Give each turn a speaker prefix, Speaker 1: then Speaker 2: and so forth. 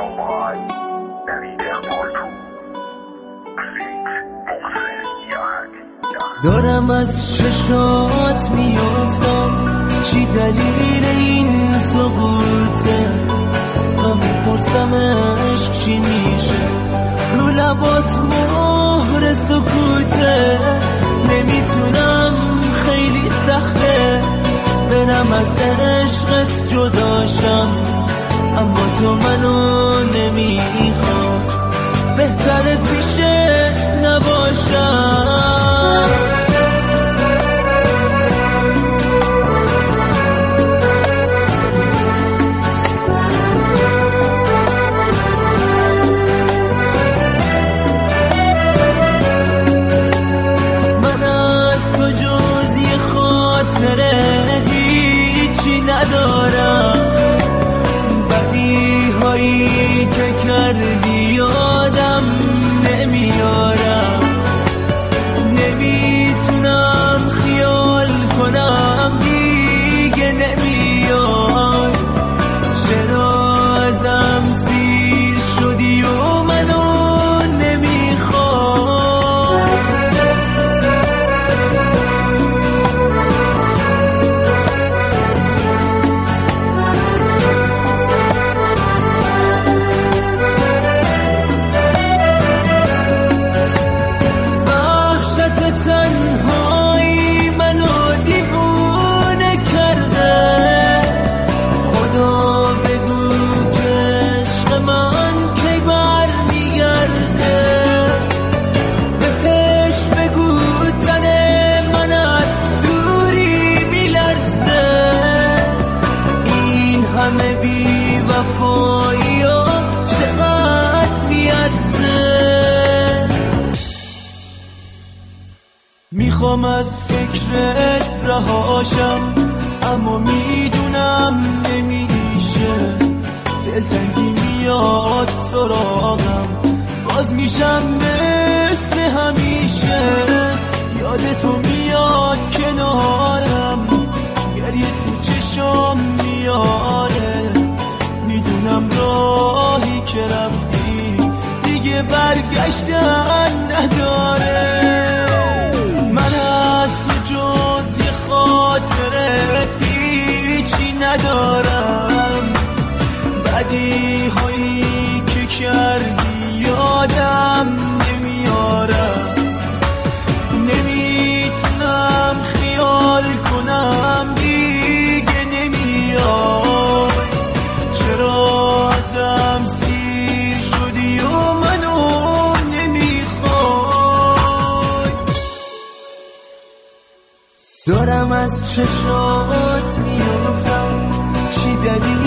Speaker 1: دارم از چشات میافتم، چی دلیل این سقوطه؟ تا میپرسم عشق چی میشه، رو لبات مهر سکوته. نمیتونم، خیلی سخته برم از عشقت جداشم، اما تو منو نمیخوام، بهتره پیشت نباشم. من از تو جز یه خاطره هیچی ندارم، بدی هایی که کردی یادم نمیارم، نمیتونم خیال کنم دیگه نمیای. چرا ازم سیر شدی و منو نمیخوای؟ تنهایی منو دیوونه کرده، خدا بگو که عشق من کی برمیگرده، بهش بگو تن من از دوری میلرزه، این همه بی وفایی ها چقدر میارزه. میخوام از فکرت رهاشم، اما میدونم نمیشه، دلتنگی میاد سراغم، باز میشم مثل همیشه، یادتو میاد کنارم، گریه تو چشم میاره، میدونم راهی که رفتی دیگه برگشتن نداره. من از تو جز یه خاطره هیچی ندارم، بدی هایی که کردی یادم نمیارم، نمیتونم خیال کنم دیگه نمیای. چرا ازم سیر شدی و منو نمیخوای؟ دارم از چشات میافتم، چی دلیل